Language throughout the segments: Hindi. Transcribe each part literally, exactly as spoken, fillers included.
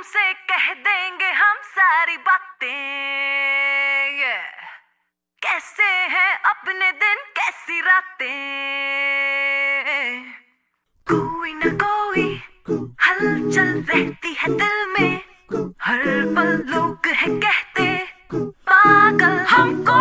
तुमसे कह देंगे हम सारी बातें। yeah. कैसे हैं अपने दिन कैसी रातें, कोई ना कोई हलचल रहती है दिल में, हर पल लोग है कहते पागल हमको।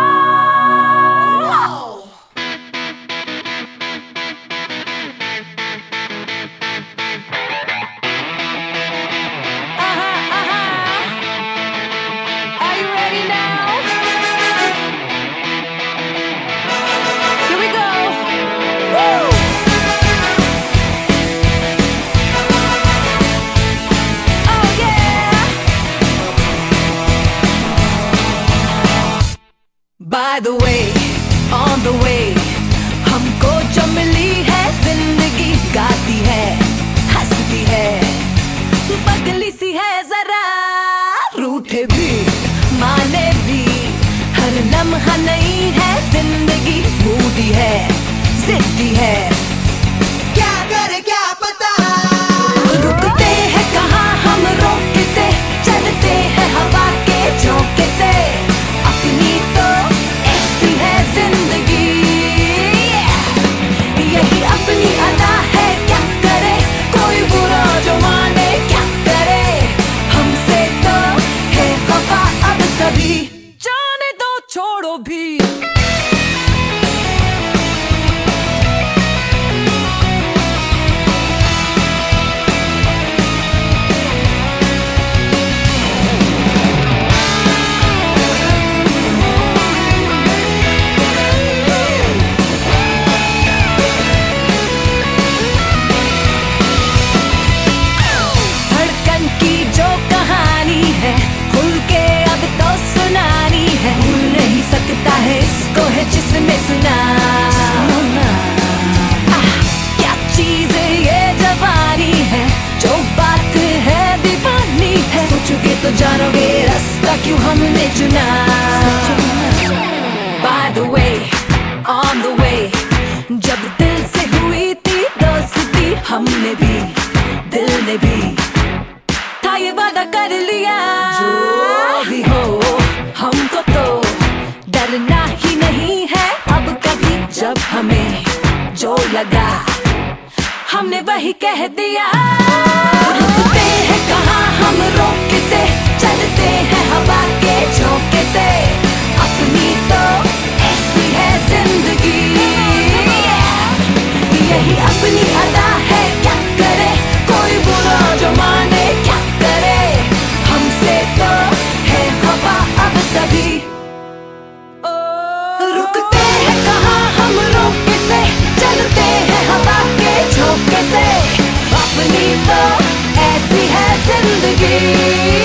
By the way, on the way, हमको जो मिली है जिंदगी, गाती है हंसती है पगली सी है जरा, रूठे भी माने भी, हर लम्हा नहीं है जिंदगी, मूडी है जिद्दी है, क्या करे क्या पता, रुकते हैं कहाँ हम रोके से, चलते हैं हवा के झोंके से, अपनी तो ऐसी है जिंदगी, यही अपनी अदा है, क्या करे कोई बुरा जो माने, क्या करे हमसे तो है खफा अब सभी, जाने दो छोड़ो भी। इसको है जिसने सुना, आह, क्या चीज ये जवानी है, जो बात है दीवानी है, सोचोगे तो जानोगे रास्ता क्यों हमने चुना। By the way, on the way, जब दिल से हुई थी दोस्ती, हमने भी दिल ने भी था ये वादा कर लिया, जो भी हो हमको तो डरना ही नहीं है अब कभी, जब हमें जो लगा हमने वही कह दिया, रुकते हैं कहाँ हम रोके से, चलते हैं हवा के झोंके से, अपनी तो ऐसी है जिंदगी, यही अपनी अदा है, क्या करे कोई बुरा जो माने, क्या करे हमसे तो है खफा अब सभी, रुकते हैं कहाँ हम रोके से, चलते हैं हवा के झोंके से, अपनी तो ऐसी है जिंदगी।